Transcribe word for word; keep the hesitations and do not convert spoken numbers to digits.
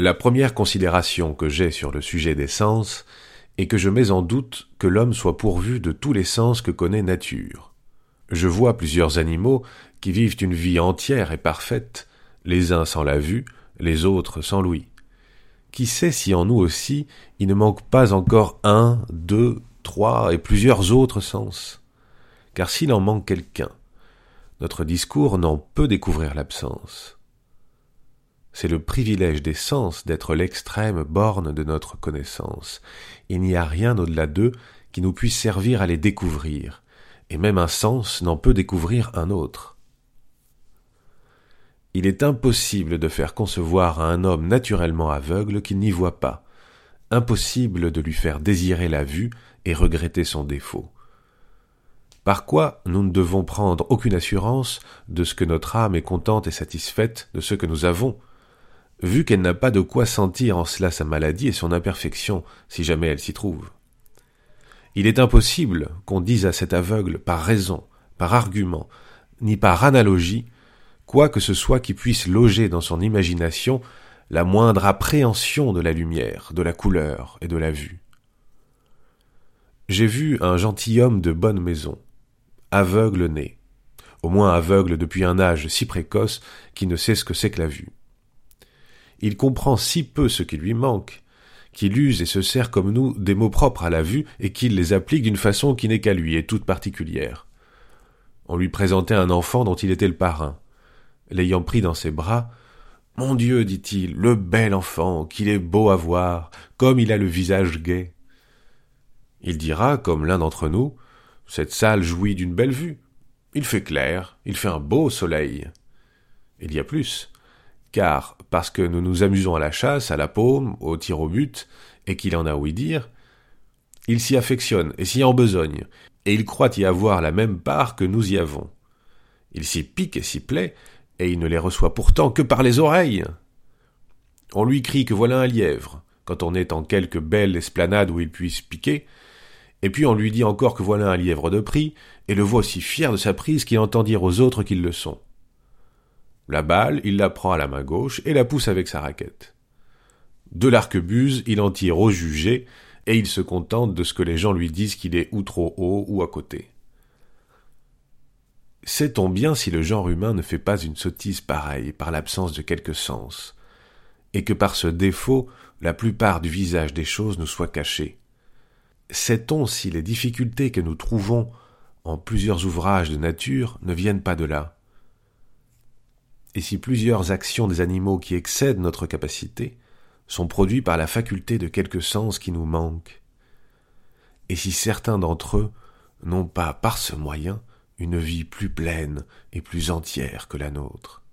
La première considération que j'ai sur le sujet des sens est que je mets en doute que l'homme soit pourvu de tous les sens que connaît nature. Je vois plusieurs animaux qui vivent une vie entière et parfaite, les uns sans la vue, les autres sans l'ouïe. Qui sait si en nous aussi il ne manque pas encore un, deux, trois et plusieurs autres sens? Car s'il en manque quelqu'un, notre discours n'en peut découvrir l'absence. C'est le privilège des sens d'être l'extrême borne de notre connaissance. Il n'y a rien au-delà d'eux qui nous puisse servir à les découvrir, et même un sens n'en peut découvrir un autre. Il est impossible de faire concevoir à un homme naturellement aveugle qu'il n'y voit pas, impossible de lui faire désirer la vue et regretter son défaut. Par quoi nous ne devons prendre aucune assurance de ce que notre âme est contente et satisfaite de ce que nous avons, vu qu'elle n'a pas de quoi sentir en cela sa maladie et son imperfection, si jamais elle s'y trouve. Il est impossible qu'on dise à cet aveugle par raison, par argument, ni par analogie, quoi que ce soit qui puisse loger dans son imagination la moindre appréhension de la lumière, de la couleur et de la vue. J'ai vu un gentilhomme de bonne maison, aveugle né, au moins aveugle depuis un âge si précoce qu'il ne sait ce que c'est que la vue. Il comprend si peu ce qui lui manque, qu'il use et se sert comme nous des mots propres à la vue et qu'il les applique d'une façon qui n'est qu'à lui et toute particulière. On lui présentait un enfant dont il était le parrain. L'ayant pris dans ses bras, « Mon Dieu, dit-il, le bel enfant, qu'il est beau à voir, comme il a le visage gai. » Il dira, comme l'un d'entre nous, « Cette salle jouit d'une belle vue. Il fait clair, il fait un beau soleil. » Il y a plus. Car, parce que nous nous amusons à la chasse, à la paume, au tir au but, et qu'il en a ouï dire, il s'y affectionne et s'y embesogne, et il croit y avoir la même part que nous y avons. Il s'y pique et s'y plaît, et il ne les reçoit pourtant que par les oreilles. On lui crie que voilà un lièvre, quand on est en quelque belle esplanade où il puisse piquer, et puis on lui dit encore que voilà un lièvre de prix, et le voit aussi fier de sa prise qu'il entend dire aux autres qu'ils le sont. La balle, il la prend à la main gauche et la pousse avec sa raquette. De l'arquebuse, il en tire au jugé, et il se contente de ce que les gens lui disent qu'il est ou trop haut ou à côté. Sait-on bien si le genre humain ne fait pas une sottise pareille par l'absence de quelque sens, et que par ce défaut, la plupart du visage des choses nous soit cachée? Sait-on si les difficultés que nous trouvons en plusieurs ouvrages de nature ne viennent pas de là? Et si plusieurs actions des animaux qui excèdent notre capacité sont produits par la faculté de quelque sens qui nous manque? Et si certains d'entre eux n'ont pas, par ce moyen, une vie plus pleine et plus entière que la nôtre?